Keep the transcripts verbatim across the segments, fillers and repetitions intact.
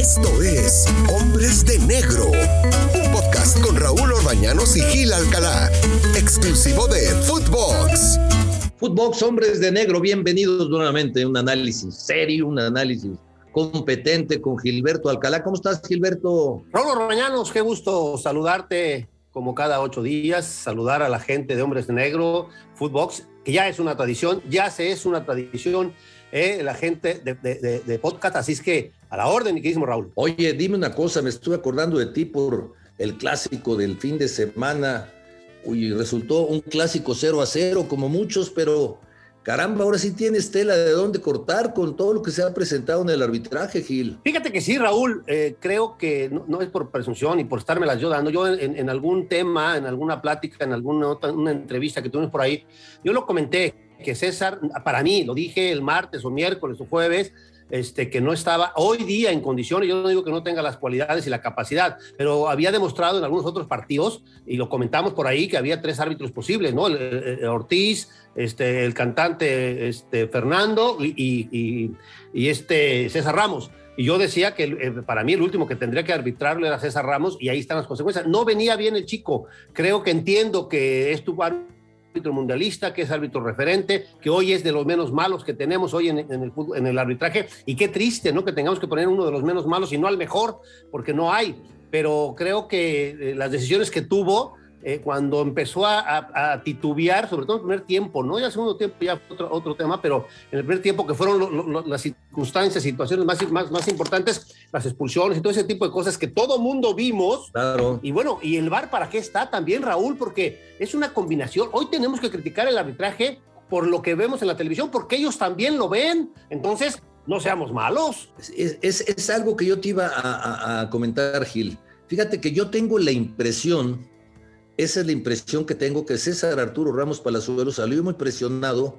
Esto es Hombres de Negro, un podcast con Raúl Orbañanos y Gil Alcalá, exclusivo de Footbox. Footbox, Hombres de Negro, bienvenidos nuevamente. Un análisis serio, un análisis competente con Gilberto Alcalá. ¿Cómo estás, Gilberto? Raúl Orbañanos, qué gusto saludarte como cada ocho días, saludar a la gente de Hombres de Negro, Footbox, que ya es una tradición, ya se es una tradición, eh, la gente de, de, de, de podcast, así es que a la orden, mi queridísimo Raúl. Oye, dime una cosa, me estuve acordando de ti por el clásico del fin de semana. Uy, resultó un clásico cero a cero, como muchos, pero caramba, ahora sí tienes tela de dónde cortar con todo lo que se ha presentado en el arbitraje, Gil. Fíjate que sí, Raúl, eh, creo que no, no es por presunción y por estármelas yo dando. Yo en, en algún tema, en alguna plática, en alguna otra, una entrevista que tuvimos por ahí, yo lo comenté, que César, para mí, lo dije el martes o miércoles o jueves, Este, que no estaba hoy día en condiciones. Yo no digo que no tenga las cualidades y la capacidad, pero había demostrado en algunos otros partidos, y lo comentamos por ahí, que había tres árbitros posibles, ¿no? El, el Ortiz, este, el cantante este, Fernando y, y, y este César Ramos. Y yo decía que eh, para mí el último que tendría que arbitrarlo era César Ramos, y ahí están las consecuencias. No venía bien el chico. Creo que entiendo que es tu árbitro mundialista, que es árbitro referente, que hoy es de los menos malos que tenemos hoy en, en, el, en el arbitraje, y qué triste, ¿no?, que tengamos que poner uno de los menos malos y no al mejor, porque no hay, pero creo que eh, las decisiones que tuvo eh, cuando empezó a, a, a titubear, sobre todo en el primer tiempo, ¿no? Ya el segundo tiempo ya fue otro, otro tema, pero en el primer tiempo, que fueron lo, lo, las circunstancias, situaciones más, más, más importantes, las expulsiones y todo ese tipo de cosas que todo mundo vimos. Claro. Y bueno, ¿y el V A R para qué está también, Raúl? Porque es una combinación. Hoy tenemos que criticar el arbitraje por lo que vemos en la televisión, porque ellos también lo ven. Entonces, no seamos malos. Es, es, es algo que yo te iba a, a, a comentar, Gil. Fíjate que yo tengo la impresión, esa es la impresión que tengo, que César Arturo Ramos Palazuelos salió muy presionado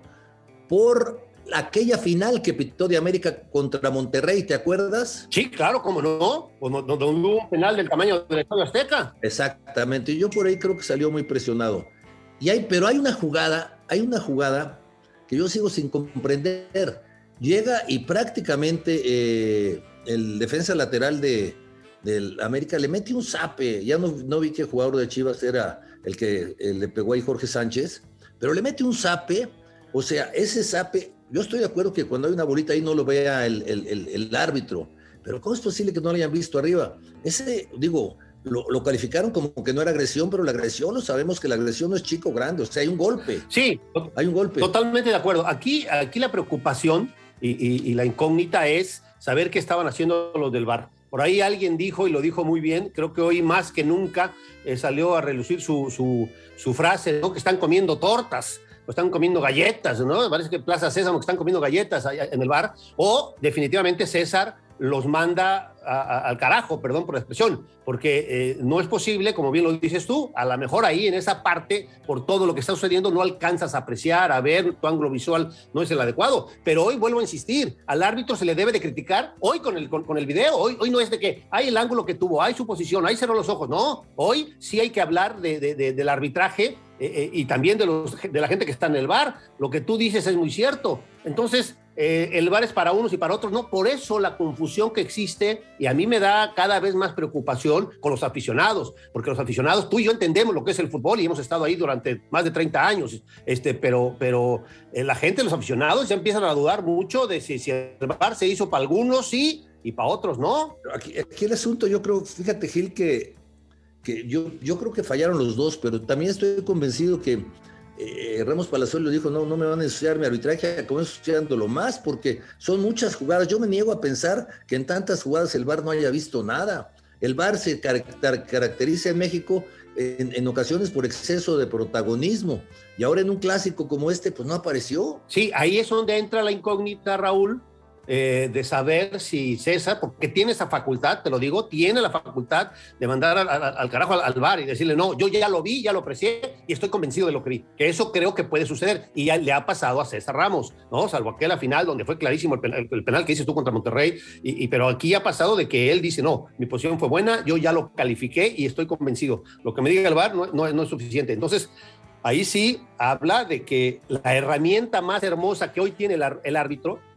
por aquella final que pitó de América contra Monterrey, ¿te acuerdas? Sí, claro, cómo no, donde hubo un penal del tamaño del Estadio Azteca. Exactamente, y yo por ahí creo que salió muy presionado. Y hay, pero hay una jugada, hay una jugada que yo sigo sin comprender. Llega y prácticamente eh, el defensa lateral de del América le mete un zape. Ya no, no vi que el jugador de Chivas era el que eh, le pegó ahí Jorge Sánchez, pero le mete un zape. O sea, ese zape, yo estoy de acuerdo que cuando hay una bolita ahí no lo vea el, el, el, el árbitro, pero ¿cómo es posible que no lo hayan visto arriba? Ese, digo, lo, lo calificaron como que no era agresión, pero la agresión, lo sabemos que la agresión no es chico o grande, o sea, hay un golpe. Sí, hay un golpe. Totalmente de acuerdo. Aquí, aquí la preocupación y, y, y la incógnita es saber qué estaban haciendo los del V A R. Por ahí alguien dijo, y lo dijo muy bien, creo que hoy más que nunca eh, salió a relucir su, su, su frase, ¿no?, que están comiendo tortas, o están comiendo galletas, ¿no? Parece que Plaza Sésamo que están comiendo galletas allá en el V A R, o definitivamente César los manda a, a, al carajo, perdón por la expresión, porque eh, no es posible, como bien lo dices tú, a lo mejor ahí en esa parte, por todo lo que está sucediendo, no alcanzas a apreciar, a ver, tu ángulo visual no es el adecuado, pero hoy vuelvo a insistir, al árbitro se le debe de criticar hoy con el, con, con el video, hoy, hoy no es de que hay el ángulo que tuvo, hay su posición, ahí cerró los ojos, no, hoy sí hay que hablar de, de, de, del arbitraje eh, eh, y también de, los, de la gente que está en el V A R, lo que tú dices es muy cierto, entonces Eh, el V A R es para unos y para otros, no, por eso la confusión que existe, y a mí me da cada vez más preocupación con los aficionados, porque los aficionados, tú y yo entendemos lo que es el fútbol y hemos estado ahí durante más de treinta años, este, pero, pero eh, la gente, los aficionados ya empiezan a dudar mucho de si, si el V A R se hizo para algunos sí y para otros no. Aquí, aquí el asunto, yo creo, fíjate, Gil, que, que yo, yo creo que fallaron los dos, pero también estoy convencido que Eh, Ramos Palazuelos dijo, no, no me van a ensuciar mi arbitraje, como ensuciándolo más, porque son muchas jugadas. Yo me niego a pensar que en tantas jugadas el V A R no haya visto nada. El V A R se car- caracteriza en México en, en ocasiones por exceso de protagonismo, y ahora en un clásico como este, pues no apareció. Sí, ahí es donde entra la incógnita, Raúl, eh, de saber si César, porque tiene esa facultad, te lo digo, tiene la facultad de mandar al, al, al carajo al, al V A R y decirle, no, yo ya lo vi, ya lo aprecié y estoy convencido de lo que vi, que eso creo que puede suceder, y ya le ha pasado a César Ramos, ¿no? Salvo aquella final donde fue clarísimo el penal, el penal que dices tú contra Monterrey, y, y, pero aquí ha pasado de que él dice, no, mi posición fue buena, yo ya lo califiqué y estoy convencido, lo que me diga el V A R no, no, no es suficiente. Entonces, ahí sí habla de que la herramienta más hermosa que hoy tiene el, el árbitro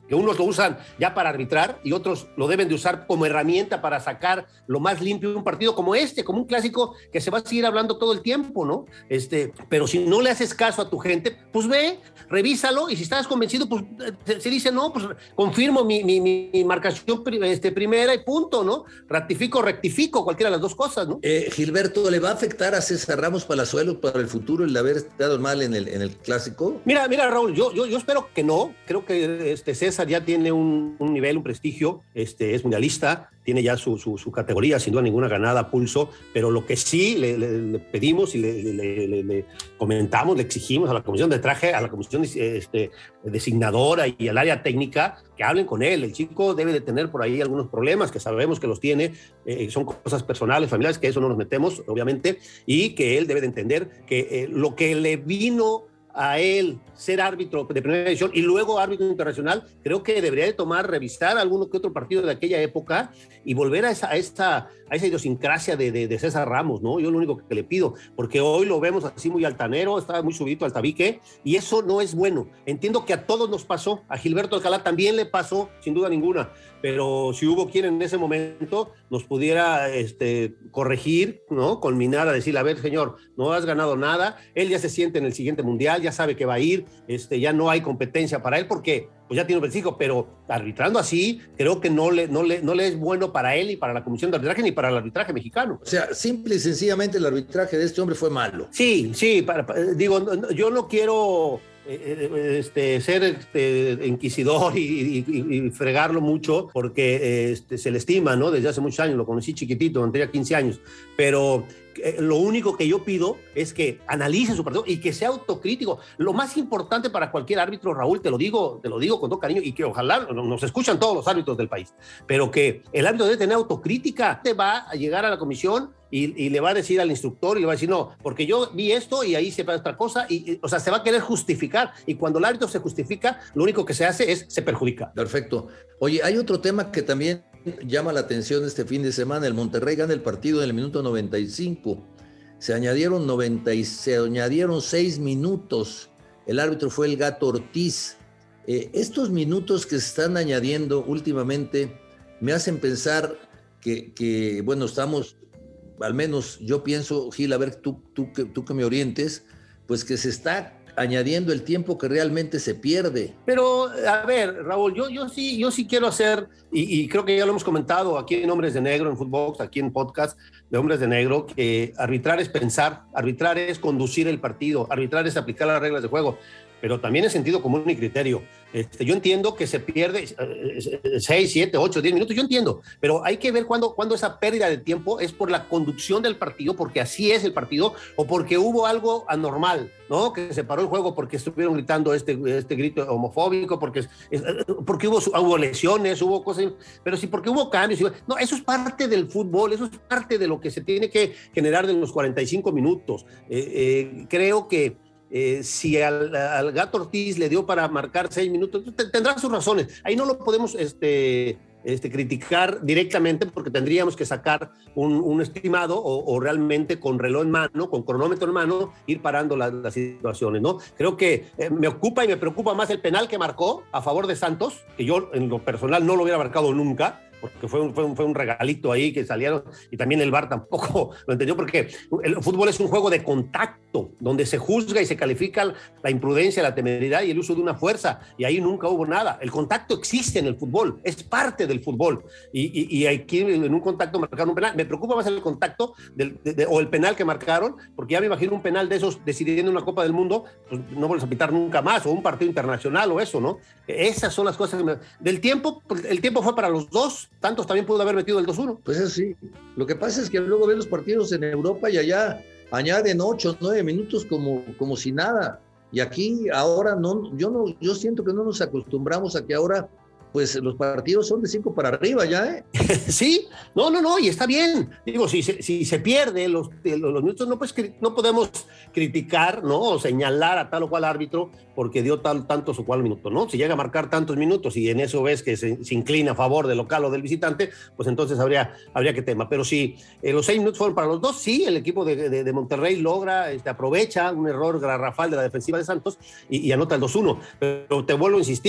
que unos lo usan ya para arbitrar y otros lo deben de usar como herramienta para sacar lo más limpio de un partido como este, como un clásico que se va a seguir hablando todo el tiempo, ¿no? Este, pero si no le haces caso a tu gente, pues ve, revísalo, y si estás convencido, pues se dice, no, pues confirmo mi, mi, mi marcación este, primera y punto, ¿no? Ratifico, rectifico, cualquiera de las dos cosas, ¿no? Eh, Gilberto, ¿le va a afectar a César Ramos Palazuelos para el futuro el haber estado mal en el, en el clásico? Mira, mira, Raúl, yo, yo, yo espero que no. Creo que este César ya tiene un, un nivel, un prestigio, este, es mundialista, tiene ya su, su, su categoría, sin duda ninguna ganada a pulso, pero lo que sí le, le, le pedimos y le, le, le, le comentamos, le exigimos a la comisión de traje, a la comisión este, designadora y al área técnica, que hablen con él. El chico debe de tener por ahí algunos problemas, que sabemos que los tiene, eh, son cosas personales, familiares, que eso no nos metemos, obviamente, y que él debe de entender que eh, lo que le vino a él ser árbitro de primera división y luego árbitro internacional, creo que debería de tomar, revisar alguno que otro partido de aquella época y volver a esa, a esta, a esa idiosincrasia de, de, de César Ramos, ¿no? Yo lo único que le pido, porque hoy lo vemos así muy altanero, está muy subido al tabique, y eso no es bueno. Entiendo que a todos nos pasó, a Gilberto Alcalá también le pasó, sin duda ninguna, pero si hubo quien en ese momento nos pudiera este, corregir, ¿no? Culminar a decir, a ver, señor, no has ganado nada, él ya se siente en el siguiente mundial, ya sabe que va a ir, este, ya no hay competencia para él porque pues ya tiene un prestigio, pero arbitrando así creo que no le, no, le, no le es bueno para él y para la comisión de arbitraje ni para el arbitraje mexicano. O sea, simple y sencillamente el arbitraje de este hombre fue malo. Sí, sí, para, para, digo, yo no quiero eh, este, ser este, inquisidor y, y, y fregarlo mucho porque este, se le estima, ¿no? Desde hace muchos años, lo conocí chiquitito, cuando tenía quince años, pero lo único que yo pido es que analice su partido y que sea autocrítico. Lo más importante para cualquier árbitro, Raúl, te lo digo, te lo digo con todo cariño, y que ojalá nos escuchan todos los árbitros del país, pero que el árbitro debe tener autocrítica. Te va a llegar a la comisión y, y le va a decir al instructor y le va a decir, no, porque yo vi esto y ahí se va otra cosa, y, y, o sea, se va a querer justificar, y cuando el árbitro se justifica, lo único que se hace es, se perjudica. Perfecto. Oye, hay otro tema que también llama la atención este fin de semana. El Monterrey gana el partido en el minuto noventa y cinco. Se añadieron noventa y se añadieron seis minutos. El árbitro fue el Gato Ortiz. Eh, estos minutos que se están añadiendo últimamente me hacen pensar que, que bueno, estamos, al menos yo pienso, Gil, a ver tú, tú, tú, tú que me orientes, pues que se está añadiendo el tiempo que realmente se pierde. Pero, a ver, Raúl, yo, yo, sí, yo sí quiero hacer, y, y creo que ya lo hemos comentado aquí en Hombres de Negro, en Footbox, aquí en podcast de Hombres de Negro, que arbitrar es pensar, arbitrar es conducir el partido, arbitrar es aplicar las reglas de juego, pero también es sentido común y criterio. Este, yo entiendo que se pierde seis, siete, ocho, diez minutos, yo entiendo, pero hay que ver cuándo, cuándo esa pérdida de tiempo es por la conducción del partido, porque así es el partido, o porque hubo algo anormal, ¿no? Que se paró el juego porque estuvieron gritando este, este grito homofóbico, porque, porque hubo, hubo lesiones, hubo cosas, pero sí porque hubo cambios. No, eso es parte del fútbol, eso es parte de lo que se tiene que generar en los cuarenta y cinco minutos. Eh, eh, creo que Eh, si al, al Gato Ortiz le dio para marcar seis minutos, tendrá sus razones. Ahí no lo podemos este, este, criticar directamente porque tendríamos que sacar un, un estimado o, o realmente con reloj en mano, con cronómetro en mano, ir parando la, las situaciones, ¿no? Creo que eh, me ocupa y me preocupa más el penal que marcó a favor de Santos, que yo en lo personal no lo hubiera marcado nunca, porque fue un, fue, un, fue un regalito ahí que salieron, y también el V A R tampoco lo entendió, porque el fútbol es un juego de contacto, donde se juzga y se califica la imprudencia, la temeridad y el uso de una fuerza, y ahí nunca hubo nada. El contacto existe en el fútbol, es parte del fútbol, y, y, y aquí en un contacto marcaron un penal. Me preocupa más el contacto del, de, de, o el penal que marcaron, porque ya me imagino un penal de esos decidiendo una Copa del Mundo, pues no vuelves a pitar nunca más, o un partido internacional o eso, ¿no? Esas son las cosas que me... Del tiempo, el tiempo fue para los dos. Tantos también pudo haber metido el dos uno. Pues así. Lo que pasa es que luego ven los partidos en Europa y allá añaden ocho, nueve minutos como, como si nada. Y aquí ahora no, yo no, yo siento que no nos acostumbramos a que ahora pues los partidos son de cinco para arriba ya, ¿eh? Sí, no, no, no, y está bien. Digo, si se, si se pierde los, los, los minutos, no, pues, no podemos criticar, ¿no? O señalar a tal o cual árbitro porque dio tal, tantos o cual minutos, ¿no? Si llega a marcar tantos minutos y en eso ves que se, se inclina a favor del local o del visitante, pues entonces habría, habría que tema. Pero si eh, los seis minutos fueron para los dos, sí, el equipo de, de, de Monterrey logra, este, aprovecha un error garrafal de la defensiva de Santos y, y anota el dos uno. Pero te vuelvo a insistir,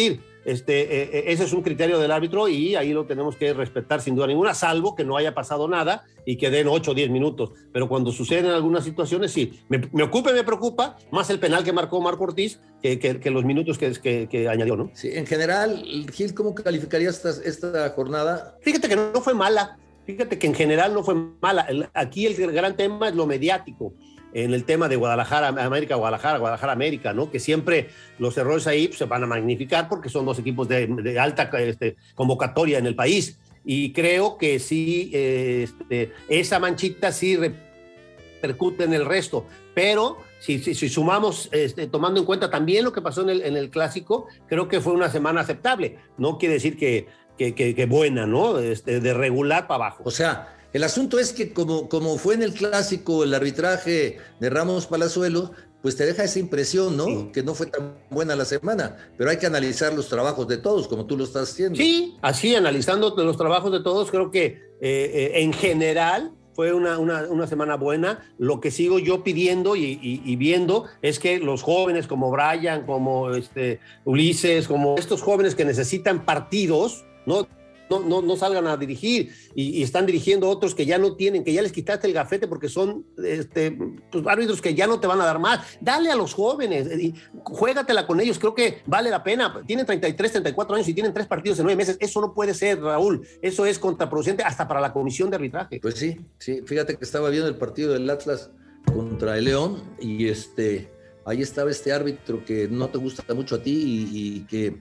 este, eh, ese es un criterio del árbitro y ahí lo tenemos que respetar sin duda ninguna, salvo que no haya pasado nada y que den ocho o diez minutos. Pero cuando suceden algunas situaciones, sí, me, me ocupa y me preocupa más el penal que marcó Marco Ortiz que, que, que los minutos que, que, que añadió, ¿no? Sí, en general, Gil, ¿cómo calificarías esta, esta jornada? Fíjate que no fue mala, fíjate que en general no fue mala. El, aquí el gran tema es lo mediático. En el tema de Guadalajara, América, Guadalajara, Guadalajara, América, ¿no? Que siempre los errores ahí pues, se van a magnificar porque son dos equipos de, de alta este, convocatoria en el país. Y creo que sí, eh, este, esa manchita sí repercute en el resto. Pero si, si, si sumamos, este, tomando en cuenta también lo que pasó en el, en el Clásico, creo que fue una semana aceptable. No quiere decir que, que, que, que buena, ¿no? Este, de regular para abajo. O sea, el asunto es que como, como fue en el Clásico el arbitraje de Ramos Palazuelos, pues te deja esa impresión, ¿no? Sí. Que no fue tan buena la semana, pero hay que analizar los trabajos de todos, como tú lo estás haciendo. Sí, así, analizando los trabajos de todos, creo que eh, eh, en general fue una, una, una semana buena. Lo que sigo yo pidiendo y, y, y viendo es que los jóvenes como Brian, como este, Ulises, como estos jóvenes que necesitan partidos, ¿no? No, no, no salgan a dirigir y, y están dirigiendo otros que ya no tienen, que ya les quitaste el gafete porque son este, pues, árbitros que ya no te van a dar más. Dale a los jóvenes, y juégatela con ellos, creo que vale la pena. Tienen treinta y tres, treinta y cuatro años y tienen tres partidos en nueve meses. Eso no puede ser, Raúl. Eso es contraproducente hasta para la comisión de arbitraje. Pues sí, sí. Fíjate que estaba viendo el partido del Atlas contra el León y este, ahí estaba este árbitro que no te gusta mucho a ti y, y que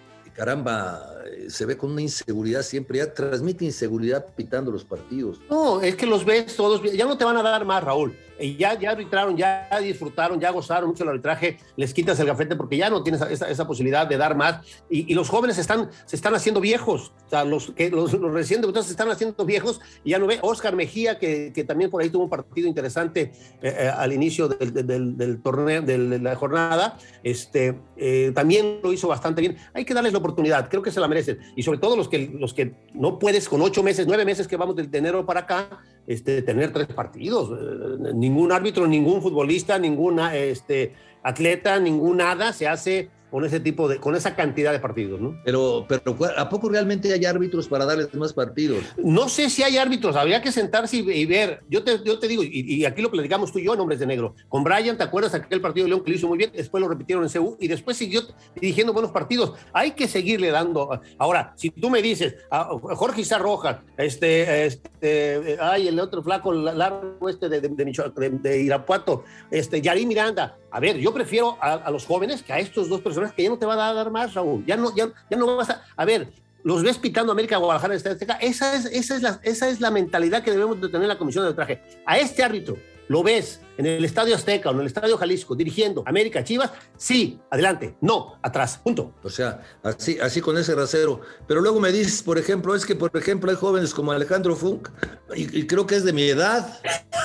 caramba, se ve con una inseguridad siempre, ya transmite inseguridad pitando los partidos. No, es que los ves todos, ya no te van a dar más, Raúl. Y ya, ya arbitraron, ya disfrutaron, ya gozaron mucho el arbitraje, les quitas el gafete porque ya no tienes esa, esa posibilidad de dar más. Y, y los jóvenes están, se están haciendo viejos, o sea, los, que, los, los recién debutados se están haciendo viejos y ya no ve. Oscar Mejía, que, que también por ahí tuvo un partido interesante eh, eh, al inicio del, del, del torneo, del, de la jornada, este, eh, también lo hizo bastante bien. Hay que darles la oportunidad, creo que se la merecen. Y sobre todo los que, los que no puedes con ocho meses, nueve meses que vamos de enero para acá, este, tener tres partidos. Eh, ningún árbitro, ningún futbolista, ningún este, atleta, ningún nada se hace con ese tipo de, con esa cantidad de partidos, ¿no? Pero, pero ¿a poco realmente hay árbitros para darles más partidos? No sé si hay árbitros, habría que sentarse y, y ver. Yo te, yo te digo, y, y aquí lo platicamos tú y yo en Hombres de Negro. Con Brian, ¿te acuerdas aquel partido de León que lo hizo muy bien? Después lo repitieron en C U y después siguió dirigiendo buenos partidos. Hay que seguirle dando. Ahora, si tú me dices, a Jorge Isar Rojas, este, este, ay, el otro flaco largo este de, de, de, de, de Irapuato, este, Yarí Miranda. A ver, yo prefiero a, a los jóvenes que a estos dos personas que ya no te van a dar más, Raúl. Ya no, ya, ya no vas a... A ver, los ves pitando América, Guadalajara, Estadio Azteca. Esa es, esa, es la, esa es la mentalidad que debemos de tener en la comisión de arbitraje. A este árbitro lo ves en el Estadio Azteca o en el Estadio Jalisco dirigiendo América, Chivas, sí, adelante, no, atrás, punto. O sea, así, así con ese rasero. Pero luego me dices, por ejemplo, es que por ejemplo hay jóvenes como Alejandro Funk, y, y creo que es de mi edad.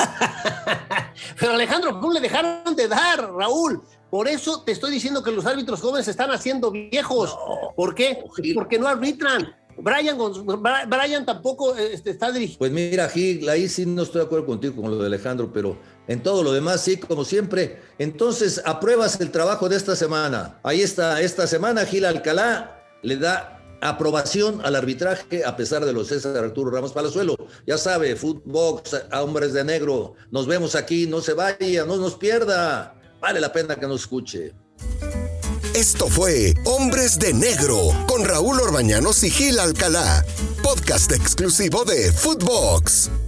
Pero Alejandro Funk le dejaron de dar, Raúl. Por eso te estoy diciendo que los árbitros jóvenes se están haciendo viejos. No, ¿por qué? Gil. Porque no arbitran. Brian, Brian tampoco este, está dirigiendo. Pues mira, Gil, ahí sí no estoy de acuerdo contigo con lo de Alejandro, pero en todo lo demás sí, como siempre. Entonces, apruebas el trabajo de esta semana. Ahí está, esta semana Gil Alcalá le da aprobación al arbitraje a pesar de los César Arturo Ramos Palazuelo. Ya sabe, Footbox, a Hombres de Negro. Nos vemos aquí, no se vaya, no nos pierda. Vale la pena que nos escuche. Esto fue Hombres de Negro con Raúl Orbañanos y Gil Alcalá, podcast exclusivo de Footbox.